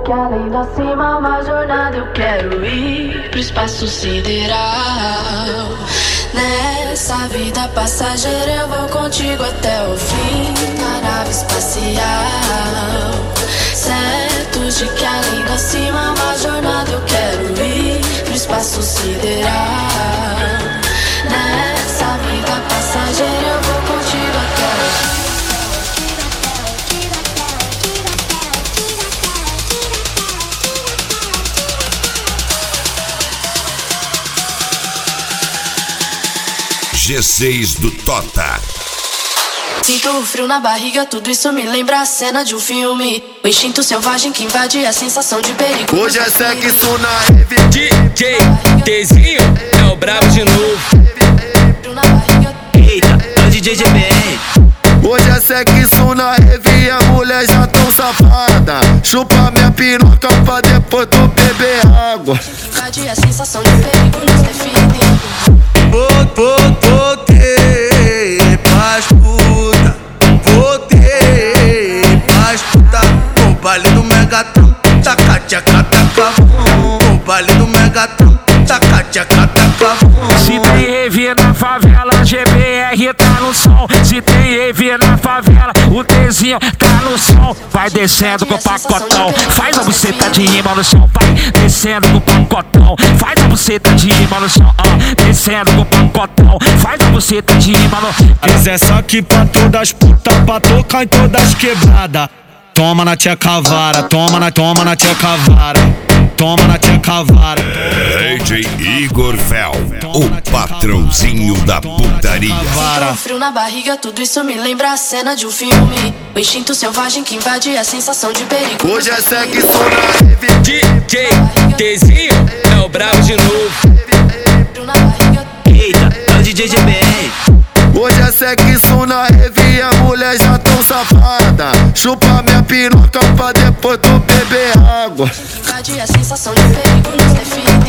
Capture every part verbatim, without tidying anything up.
que além da cima, uma jornada eu quero ir pro espaço sideral. Nessa vida passageira eu vou contigo até o fim, na nave espacial. Certo de que além da cima, uma jornada eu quero ir pro espaço sideral. Nessa vida passageira eu vou contigo até o fim. G seis do Tota. Sinto o frio na barriga, tudo isso me lembra a cena de um filme. O instinto selvagem que invade a sensação de perigo. Hoje é sexo na rave. D J Tzinho é o brabo de novo. Eita, é o D J G B R. Hoje é sexo na rave e a mulher já tão safada. Chupa minha piroca pra depois tu beber água. Invade a sensação de perigo nos define. Voltei pras puta, voltei pras puta. O baile do Megatron, taca tchaca taca bom. O baile do Megatron, taca tchaca taca bom. Se tem rave na favela, G B R tá no som. Se tem rave na favela, o Tzinho tá no som. Vai descendo com o pacotão, faz a buceta de rima no chão. Vai descendo com o pacotão, faz a buceta de rima no chão. uh, Descendo com o pacotão, faz a buceta de rima no chão. Quiser só que pra todas as putas, pra tocar em todas quebradas. Toma na tcheca vara, toma na, toma na tcheca vara. Toma na tcheca vara. D J Igor Fel, o patrãozinho da putaria. Sinto o frio na barriga, tudo isso me lembra a cena de um filme. O instinto selvagem que invade a sensação de perigo. Hoje é sexo na rave. D J Tzinho é o brabo de novo. Eita, é o D J G B R. Hoje é sexo na rave e a mulher já tão safada. Chupa minha piroca pra depois tu beber água. Invade a sensação de perigo nos define.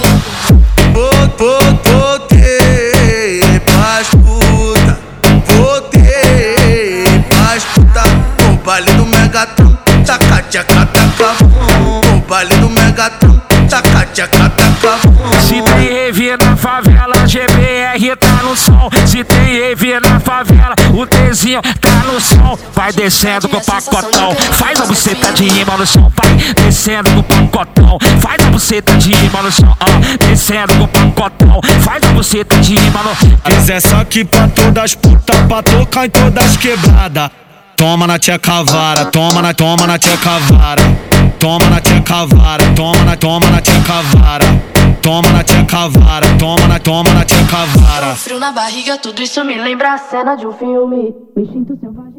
Voltei pras puta, voltei pras puta. O baile do Megatron, taca tchaca taca bom. O baile do Megatron, taca tchaca taca bom. Se tem rave na favela, G B R tá no som. Se tem rave na favela, o Tzinho tá no som. Vai descendo com o pacotão, faz a buceta de rima no chão. Vai descendo com o pacotão, faz a buceta de rima no chão. uh, Descendo com o pacotão, faz a buceta de rima no chão. Quiser só que pra todas as putas, pra tocar em todas quebradas. Toma na tcheca vara, toma na, toma na tcheca vara. Toma na tcheca vara, toma na, toma na tcheca vara. Toma na tcheca vara, toma na, toma na tcheca vara. Frio na barriga, tudo isso me lembra a cena de um filme. O instinto selvagem.